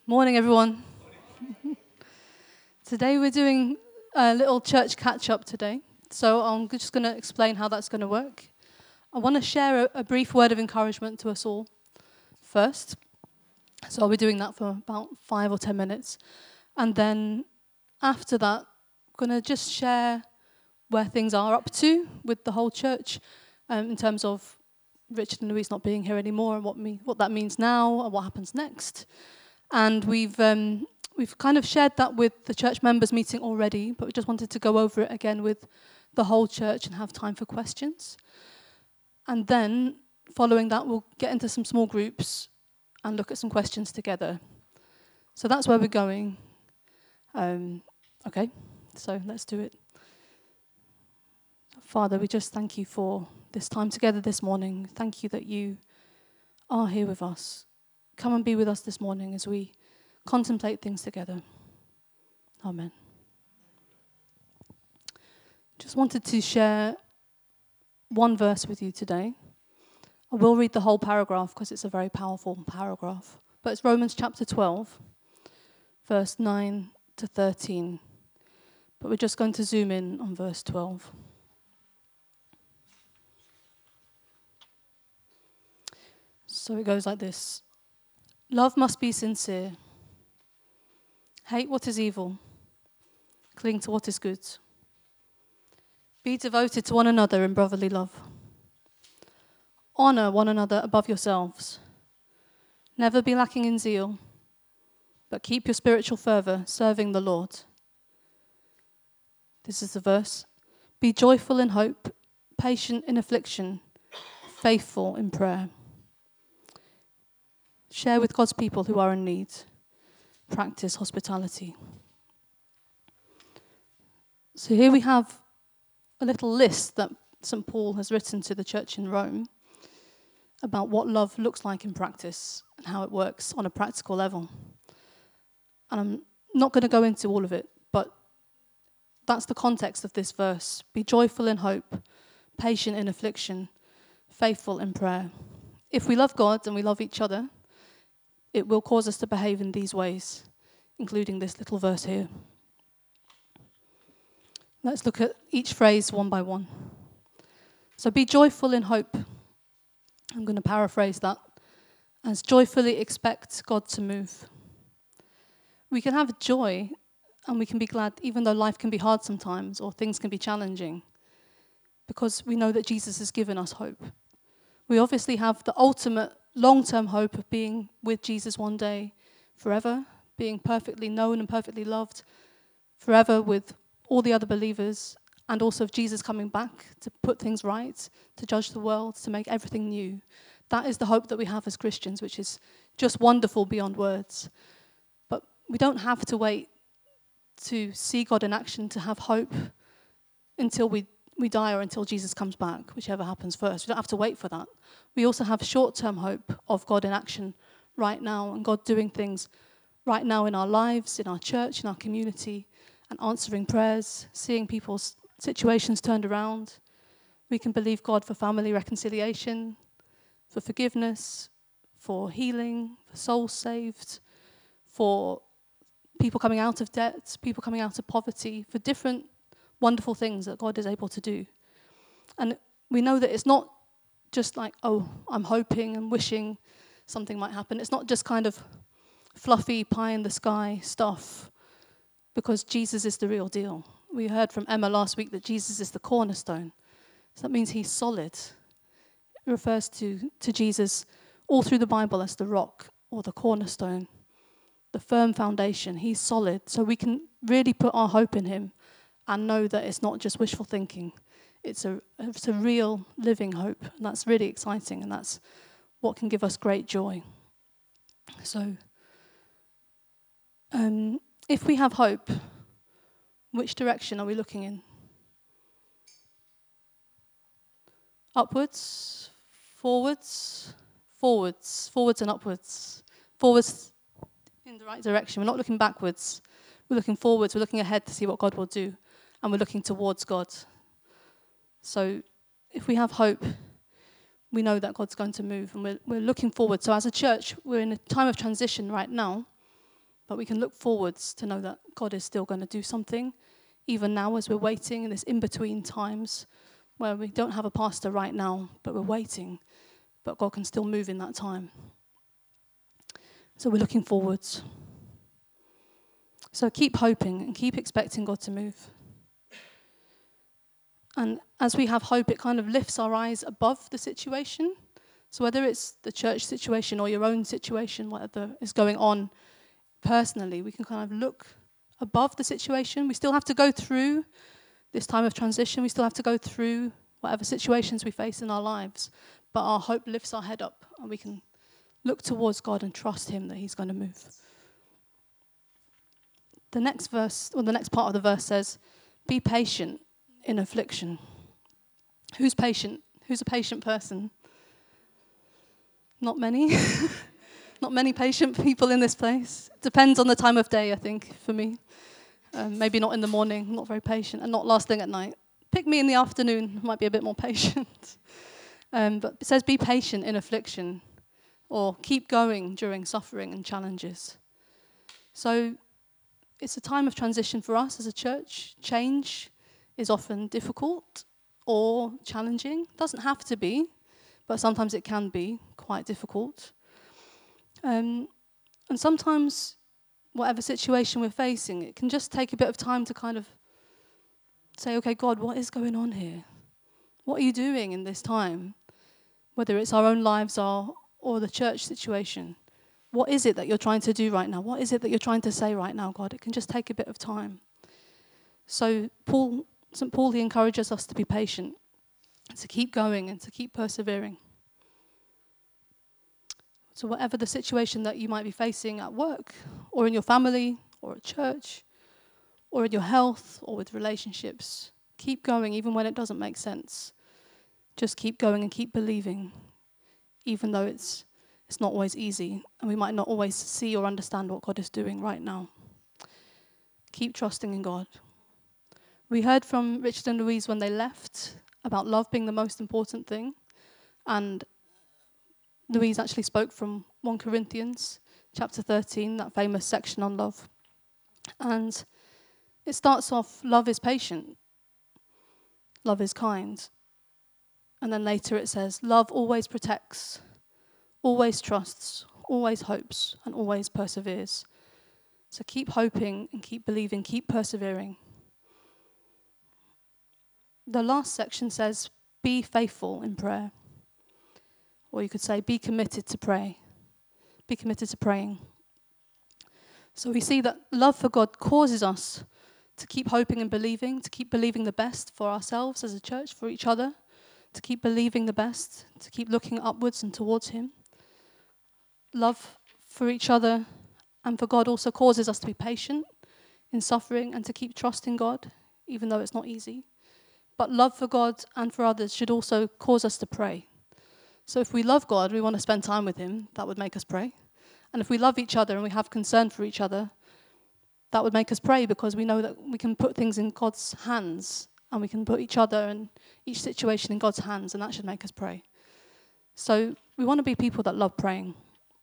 Morning, everyone. Today we're doing a little church catch-up today. So I'm just going to explain how that's going to work. I want to share a brief word of encouragement to us all first. So I'll be doing that for about 5 or 10 minutes. And then after that, I'm going to just share where things are up to with the whole church in terms of Richard and Louise not being here anymore and what that means now and what happens next. And we've kind of shared that with the church members meeting already, but we just wanted to go over it again with the whole church and have time for questions. And then, following that, we'll get into some small groups and look at some questions together. So that's where we're going. Okay, so let's do it. Father, we just thank you for this time together this morning. Thank you that you are here with us. Come and be with us this morning as we contemplate things together. Amen. Just wanted to share one verse with you today. I will read the whole paragraph because it's a very powerful paragraph. But it's Romans chapter 12, verse 9 to 13. But we're just going to zoom in on verse 12. So it goes like this. Love must be sincere. Hate what is evil. Cling to what is good. Be devoted to one another in brotherly love. Honor one another above yourselves. Never be lacking in zeal, but keep your spiritual fervor, serving the Lord. This is the verse. Be joyful in hope, patient in affliction, faithful in prayer. Share with God's people who are in need. Practice hospitality. So here we have a little list that St. Paul has written to the church in Rome about what love looks like in practice and how it works on a practical level. And I'm not going to go into all of it, but that's the context of this verse. Be joyful in hope, patient in affliction, faithful in prayer. If we love God and we love each other, it will cause us to behave in these ways, including this little verse here. Let's look at each phrase one by one. So be joyful in hope. I'm going to paraphrase that as joyfully expect God to move. We can have joy and we can be glad even though life can be hard sometimes or things can be challenging because we know that Jesus has given us hope. We obviously have the ultimate long-term hope of being with Jesus one day forever, being perfectly known and perfectly loved forever with all the other believers, and also of Jesus coming back to put things right, to judge the world, to make everything new. That is the hope that we have as Christians, which is just wonderful beyond words. But we don't have to wait to see God in action to have hope until we die or until Jesus comes back, whichever happens first. We don't have to wait for that. We also have short-term hope of God in action right now and God doing things right now in our lives, in our church, in our community, and answering prayers, seeing people's situations turned around. We can believe God for family reconciliation, for forgiveness, for healing, for souls saved, for people coming out of debt, people coming out of poverty, for different wonderful things that God is able to do. And we know that it's not just like, oh, I'm hoping and wishing something might happen. It's not just kind of fluffy pie in the sky stuff, because Jesus is the real deal. We heard from Emma last week that Jesus is the cornerstone. So that means he's solid. It refers to Jesus all through the Bible as the rock or the cornerstone, the firm foundation. He's solid. So we can really put our hope in him and know that it's not just wishful thinking. It's a real living hope. And that's really exciting, and that's what can give us great joy. So if we have hope, which direction are we looking in? Upwards, forwards, forwards and upwards. Forwards in the right direction. We're not looking backwards. We're looking forwards. We're looking ahead to see what God will do. And we're looking towards God. So if we have hope, we know that God's going to move. And we're looking forward. So as a church, we're in a time of transition right now. But we can look forwards to know that God is still going to do something, even now as we're waiting in this in-between times where we don't have a pastor right now, but we're waiting. But God can still move in that time. So we're looking forwards. So keep hoping and keep expecting God to move. And as we have hope, it kind of lifts our eyes above the situation. So whether it's the church situation or your own situation, whatever is going on personally, we can kind of look above the situation. We still have to go through this time of transition. We still have to go through whatever situations we face in our lives. But our hope lifts our head up and we can look towards God and trust him that he's going to move. The next verse, or the next part of the verse says, be patient in affliction. Who's patient? Who's a patient person? Not many. Not many patient people in this place. Depends on the time of day, I think, for me. Maybe not in the morning, not very patient, and not last thing at night. Pick me in the afternoon, might be a bit more patient. But it says be patient in affliction, or keep going during suffering and challenges. So it's a time of transition for us as a church. Change is often difficult or challenging. Doesn't have to be, but sometimes it can be quite difficult. And sometimes, whatever situation we're facing, it can just take a bit of time to kind of say, okay, God, what is going on here? What are you doing in this time? Whether it's our own lives or the church situation. What is it that you're trying to do right now? What is it that you're trying to say right now, God? It can just take a bit of time. So St. Paul, he encourages us to be patient, to keep going and to keep persevering. So whatever the situation that you might be facing at work or in your family or at church or in your health or with relationships, keep going even when it doesn't make sense. Just keep going and keep believing, even though it's not always easy and we might not always see or understand what God is doing right now. Keep trusting in God. We heard from Richard and Louise when they left about love being the most important thing. And Louise actually spoke from 1 Corinthians chapter 13, that famous section on love. And it starts off, love is patient, love is kind. And then later it says, love always protects, always trusts, always hopes, and always perseveres. So keep hoping and keep believing, keep persevering. The last section says, be faithful in prayer. Or you could say, be committed to pray. Be committed to praying. So we see that love for God causes us to keep hoping and believing, to keep believing the best for ourselves as a church, for each other, to keep believing the best, to keep looking upwards and towards him. Love for each other and for God also causes us to be patient in suffering and to keep trusting God, even though it's not easy. But love for God and for others should also cause us to pray. So if we love God, we want to spend time with him, that would make us pray. And if we love each other and we have concern for each other, that would make us pray because we know that we can put things in God's hands and we can put each other and each situation in God's hands, and that should make us pray. So we want to be people that love praying.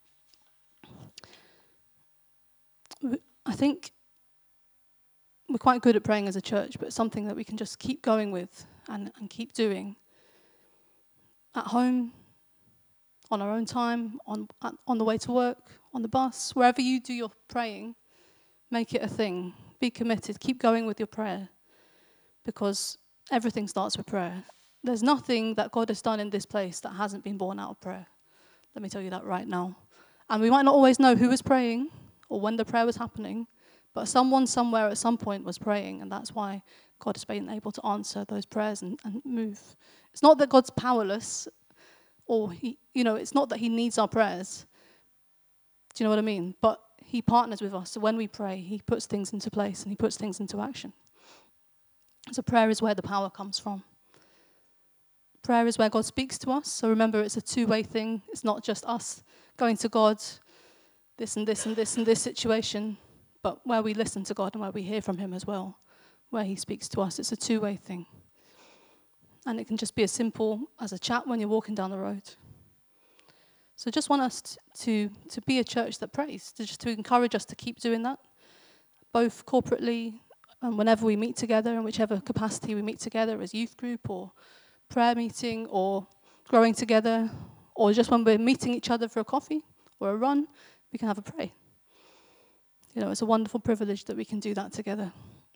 I think we're quite good at praying as a church, but it's something that we can just keep going with and keep doing. At home, on our own time, on the way to work, on the bus, wherever you do your praying, make it a thing. Be committed. Keep going with your prayer because everything starts with prayer. There's nothing that God has done in this place that hasn't been born out of prayer. Let me tell you that right now. And we might not always know who was praying or when the prayer was happening, but someone somewhere at some point was praying, and that's why God has been able to answer those prayers and move. It's not that God's powerless or it's not that he needs our prayers. Do you know what I mean? But he partners with us. So when we pray, he puts things into place and he puts things into action. So prayer is where the power comes from. Prayer is where God speaks to us. So remember, it's a two-way thing. It's not just us going to God, this and this and this and this situation, but where we listen to God and where we hear from him as well, where he speaks to us. It's a two-way thing. And it can just be as simple as a chat when you're walking down the road. So just want us to be a church that prays, to encourage us to keep doing that, both corporately and whenever we meet together, in whichever capacity we meet together as youth group or prayer meeting or growing together, or just when we're meeting each other for a coffee or a run, we can have a pray. You know, it's a wonderful privilege that we can do that together.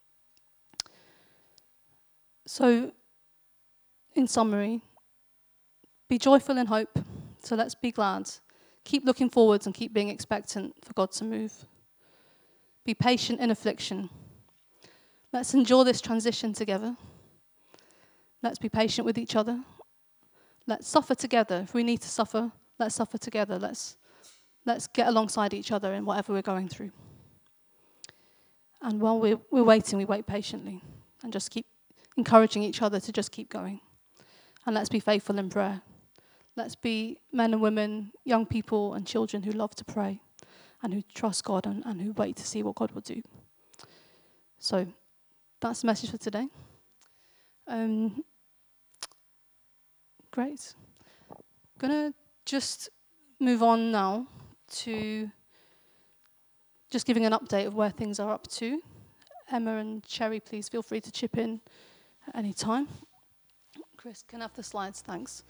So, in summary, be joyful in hope. So let's be glad. Keep looking forwards and keep being expectant for God to move. Be patient in affliction. Let's endure this transition together. Let's be patient with each other. Let's suffer together. If we need to suffer, let's suffer together. Let's get alongside each other in whatever we're going through. And while we're waiting, we wait patiently and just keep encouraging each other to just keep going. And let's be faithful in prayer. Let's be men and women, young people and children who love to pray and who trust God and who wait to see what God will do. So that's the message for today. Great. I'm going to just move on now to just giving an update of where things are up to. Emma and Cherry, please feel free to chip in at any time. Chris, can I have the slides? Thanks.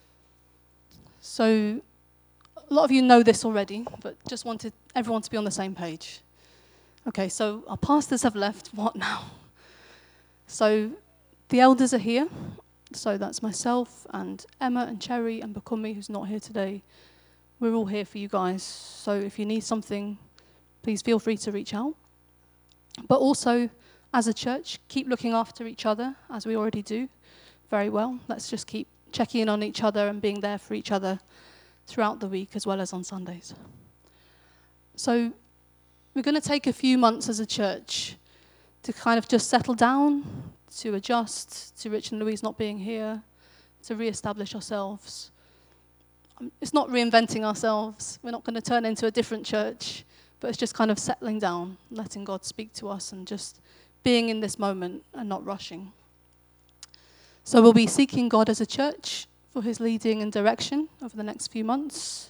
So a lot of you know this already, but just wanted everyone to be on the same page. Okay, so our pastors have left. What now? So the elders are here. So that's myself and Emma and Cherry and Bakumi, who's not here today. We're all here for you guys. So if you need something, please feel free to reach out. But also, as a church, keep looking after each other, as we already do very well. Let's just keep checking in on each other and being there for each other throughout the week as well as on Sundays. So we're going to take a few months as a church to kind of just settle down, to adjust to Rich and Louise not being here, to re-establish ourselves. It's not reinventing ourselves. We're not going to turn into a different church, but it's just kind of settling down, letting God speak to us and just being in this moment and not rushing. So we'll be seeking God as a church for his leading and direction over the next few months.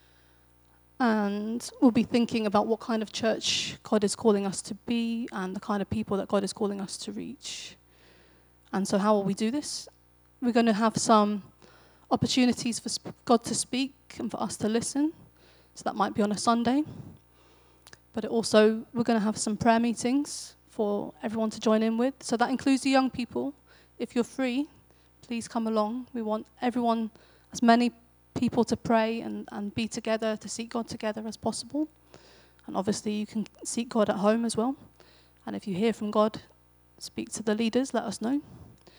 And we'll be thinking about what kind of church God is calling us to be and the kind of people that God is calling us to reach. And so how will we do this? We're going to have some opportunities for God to speak and for us to listen. So that might be on a Sunday. But also, we're going to have some prayer meetings for everyone to join in with. So that includes the young people. If you're free, please come along. We want everyone, as many people to pray and be together, to seek God together as possible. And obviously, you can seek God at home as well. And if you hear from God, speak to the leaders, let us know.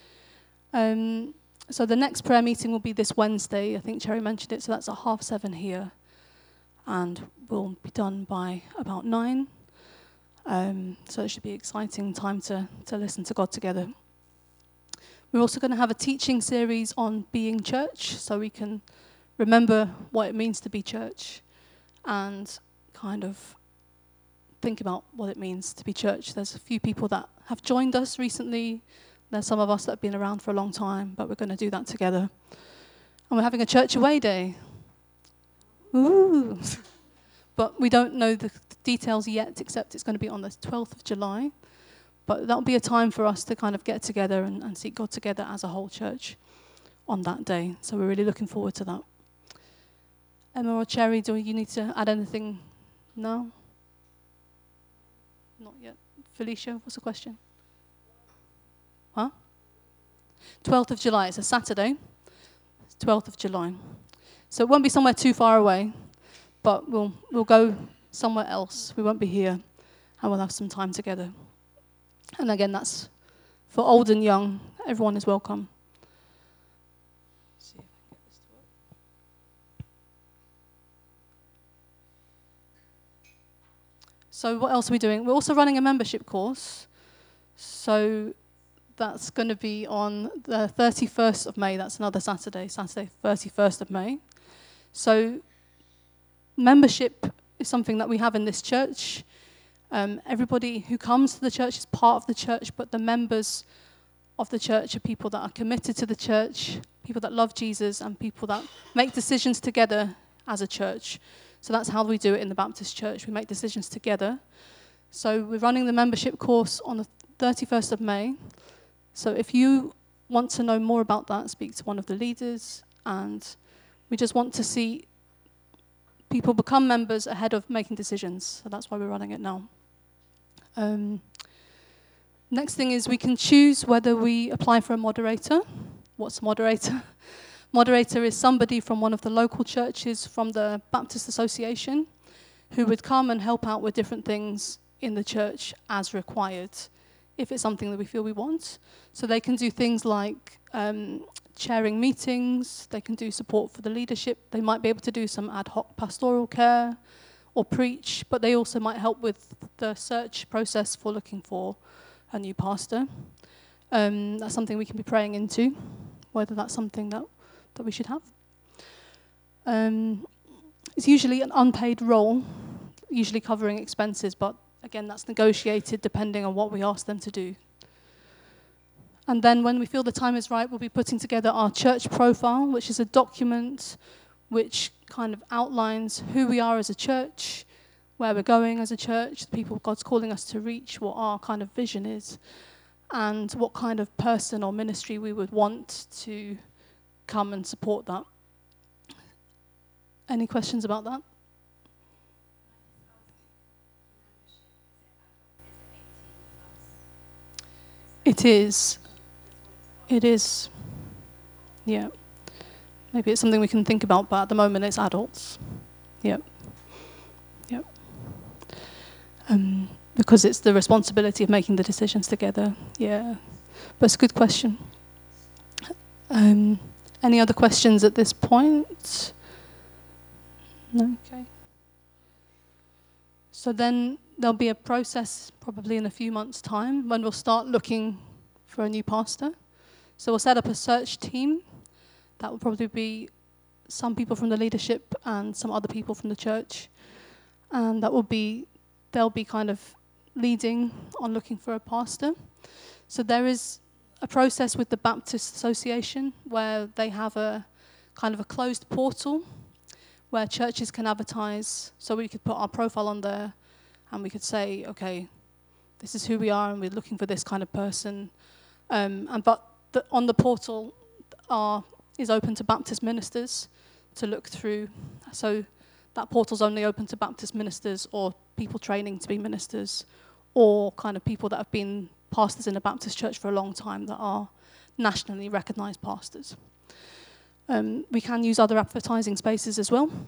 So the next prayer meeting will be this Wednesday. I think Cherry mentioned it, so that's at 7:30 here. And we'll be done by about 9. So it should be an exciting time to listen to God together. We're also going to have a teaching series on being church, so we can remember what it means to be church and kind of think about what it means to be church. There's a few people that have joined us recently. There's some of us that have been around for a long time, but we're going to do that together. And we're having a church away day. Ooh. But we don't know the details yet, except it's going to be on the 12th of July. But that'll be a time for us to kind of get together and seek God together as a whole church on that day. So we're really looking forward to that. Emma or Cherry, do you need to add anything? No? Not yet. Felicia, what's the question? Huh? 12th of July. It's a Saturday. It's 12th of July. So it won't be somewhere too far away, but we'll go somewhere else. We won't be here, and we'll have some time together. And again, that's for old and young. Everyone is welcome. See if I can get this to work. So what else are we doing? We're also running a membership course. So that's going to be on the 31st of May. That's another Saturday, 31st of May. So membership is something that we have in this church. Everybody who comes to the church is part of the church, but the members of the church are people that are committed to the church, people that love Jesus, and people that make decisions together as a church. So that's how we do it in the Baptist Church. We make decisions together. So we're running the membership course on the 31st of May. So if you want to know more about that, speak to one of the leaders. And we just want to see people become members ahead of making decisions. So that's why we're running it now. Next thing is we can choose whether we apply for a moderator. What's a moderator? Moderator is somebody from one of the local churches from the Baptist Association who would come and help out with different things in the church as required, if it's something that we feel we want. So they can do things like chairing meetings, they can do support for the leadership, they might be able to do some ad hoc pastoral care or preach, but they also might help with the search process for looking for a new pastor. That's something we can be praying into, whether that's something that we should have. It's usually an unpaid role, usually covering expenses, but again, that's negotiated depending on what we ask them to do. And then when we feel the time is right, we'll be putting together our church profile, which is a document which kind of outlines who we are as a church, where we're going as a church, the people God's calling us to reach, what our kind of vision is, and what kind of person or ministry we would want to come and support that. Any questions about that? It is. It is. Yeah. Maybe it's something we can think about, but at the moment it's adults. Yeah. Yeah. Because it's the responsibility of making the decisions together. Yeah. But it's a good question. Any other questions at this point? No? Okay. So then there'll be a process probably in a few months' time when we'll start looking for a new pastor. So we'll set up a search team. That will probably be some people from the leadership and some other people from the church. And they'll be kind of leading on looking for a pastor. So there is a process with the Baptist Association where they have a kind of a closed portal where churches can advertise. So we could put our profile on there and we could say, okay, this is who we are and we're looking for this kind of person. But on the portal is open to Baptist ministers to look through. So that portal's only open to Baptist ministers or people training to be ministers or kind of people that have been pastors in a Baptist church for a long time that are nationally recognized pastors. We can use other advertising spaces as well.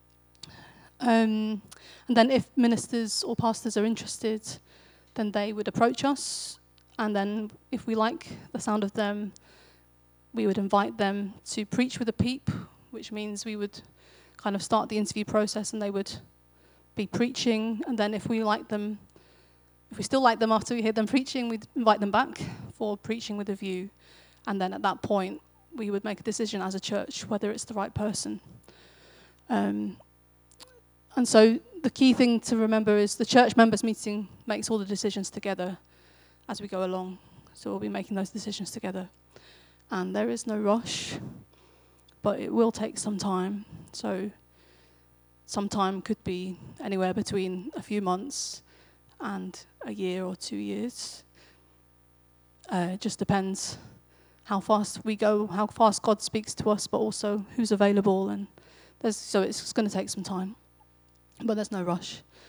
And then if ministers or pastors are interested, then they would approach us. And then if we like the sound of them, we would invite them to preach with a peep, which means we would kind of start the interview process and they would be preaching. And then if we still like them after we hear them preaching, we'd invite them back for preaching with a view. And then at that point, we would make a decision as a church whether it's the right person. And so the key thing to remember is the church members meeting makes all the decisions together as we go along. So we'll be making those decisions together. And there is no rush, but it will take some time. So some time could be anywhere between a few months and a year or 2 years. It just depends how fast we go, how fast God speaks to us, but also who's available. So it's going to take some time, but there's no rush.